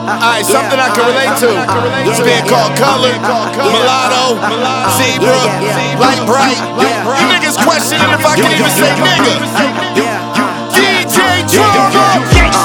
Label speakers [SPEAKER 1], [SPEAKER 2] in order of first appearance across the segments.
[SPEAKER 1] Alright, something I can relate to. It's being called color, mulatto, zebra, light bright. You niggas questioning if I can even say nigga. DJ Drama,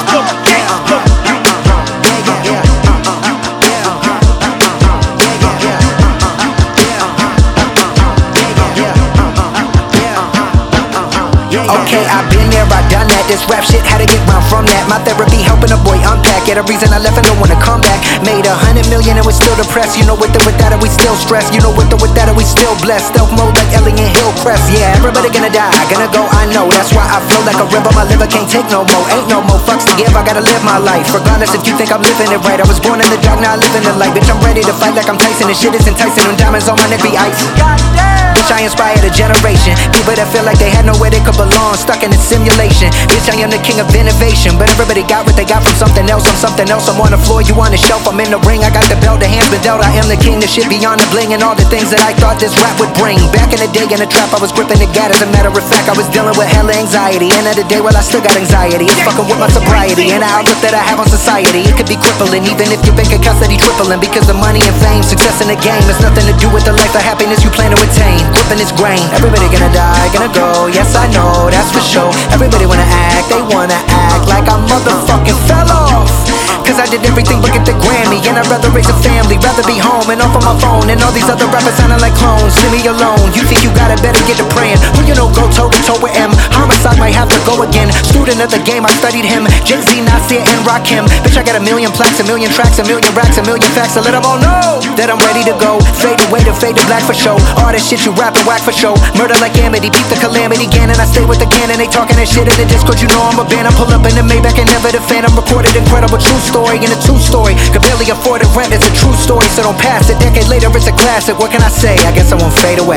[SPEAKER 2] Okay, I've been there, I done that. This rap shit had to get round from that. My therapy helping a boy unpack. Yeah, the reason I left and don't wanna come back. Made 100 million and we're still depressed. You know, with or without it, we still stressed. You know, with or without it, we still blessed. Stealth mode like Ellie and Hillcrest. Yeah, everybody gonna die, gonna go, I know. That's why I flow like a river. My liver can't take no more. Ain't no more fucks to give, I gotta live my life. Regardless if you think I'm living it right. I was born in the dark, now I live in the light. Bitch, I'm ready to fight like I'm Tyson. This shit is enticing. Them diamonds on my neck be ice. Bitch, I inspired a generation. People that feel like they had nowhere they could belong, stuck in a simulation. Bitch, I am the king of innovation. But everybody got what they got from something else. I'm something else. I'm on the floor, you on the shelf. I'm in the ring, I got the belt, the hands been dealt. I am the king, the shit beyond the bling. And all the things that I thought this rap would bring. Back in the day in the trap, I was gripping the gat. As a matter of fact, I was dealing with hella anxiety. End of the day, well, I still got anxiety. It's fucking with my sobriety. And the outlook that I have on society, it could be crippling. Even if your bank account steady tripling. Because the money and fame, success in the game has nothing to do with the life of happiness you plan to attain. Gripping this grain. Everybody gonna die, gonna go, yes I know, that's for sure. Everybody wanna act, they wanna act like I motherfucking fell off. Cause I did everything but get the Grammy. And I'd rather raise a family, rather be home and off on my phone. And all these other rappers sounding like clones. Leave me alone, you think you got it, better get to praying. Well, you know, go toe to toe with M. Homicide might have to go again. Student of the game, I studied him. Jay-Z, Nasir, and Rakim. Bitch, I got a million plaques, a million tracks, a million racks, a million facts to let them all know that I'm ready to go. Fade away to fade to black for show. All that shit you rapping whack for show. Murder like Amity, beat the calamity gang. And I stay with the cannon, they talking that shit in the Discord. You know I'm a band, I pull up in the Maybach and never the Phantom. Recorded incredible true story in a two-story. Could barely afford a rent, it's a true story. So don't pass, a decade later it's a classic. What can I say? I guess I won't fade away.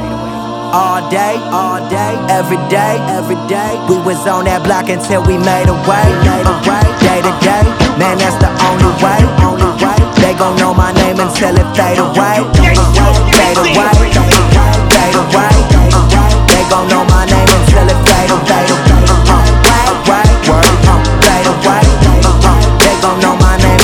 [SPEAKER 2] All day, every day, we was on that block until we made a way. Day to day, man, that's the only way. They gon' know my name until it fade away. Fade away, fade away. They gon' know my name until it fade away. Fade away, they gon' know my name